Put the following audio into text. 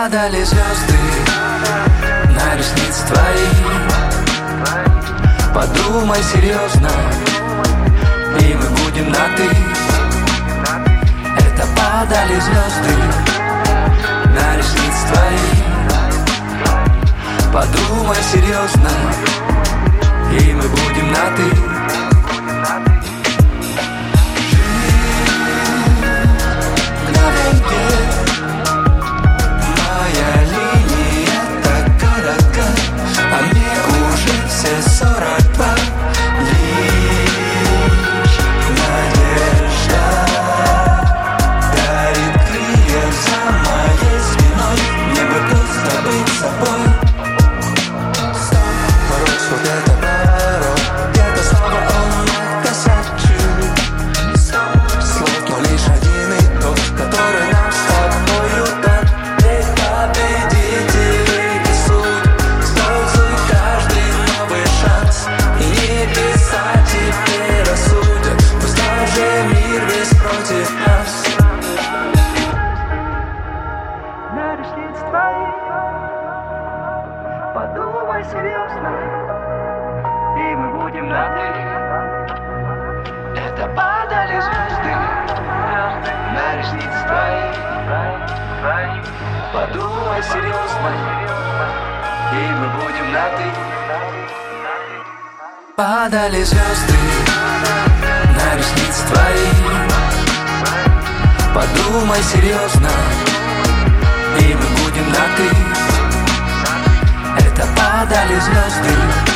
Падали звезды на ресницы твои. Подумай серьезно, и мы будем на ты. Это падали звезды на ресницы твои. Подумай серьезно, и мы будем на ты. Подумай серьезно, и мы будем на ты. Это падали звезды на ресницы твои. Подумай серьезно, и мы будем на ты. Падали звезды на ресницы твои. Подумай серьезно, и мы будем на ты. Это падали звезды